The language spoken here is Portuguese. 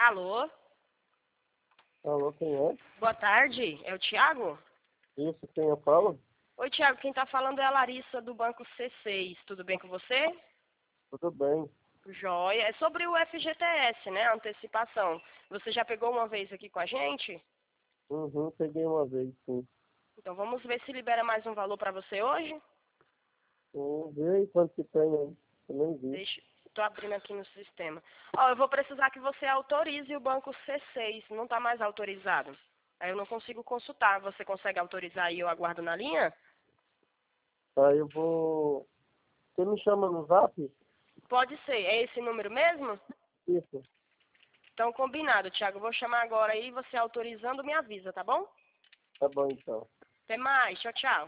Alô? Alô, quem é? Boa tarde, é o Thiago? Isso, quem eu falo? Oi, Thiago, quem tá falando é a Larissa do Banco C6. Tudo bem com você? Tudo bem. Joia. É sobre o FGTS, né? Antecipação. Você já pegou uma vez aqui com a gente? Uhum, peguei uma vez, sim. Então vamos ver se libera mais um valor para você hoje? Vê aí quanto que tem aí. Eu nem vi. Deixa, tô abrindo aqui no sistema. Ó, eu vou precisar que você autorize o Banco C6. Não tá mais autorizado. Aí eu não consigo consultar. Você consegue autorizar e eu aguardo na linha? Aí eu vou... Você me chama no Zap? Pode ser. É esse número mesmo? Isso. Então, combinado, Thiago. Eu vou chamar agora aí, você autorizando, me avisa, tá bom? Tá bom, então. Até mais. Tchau, tchau.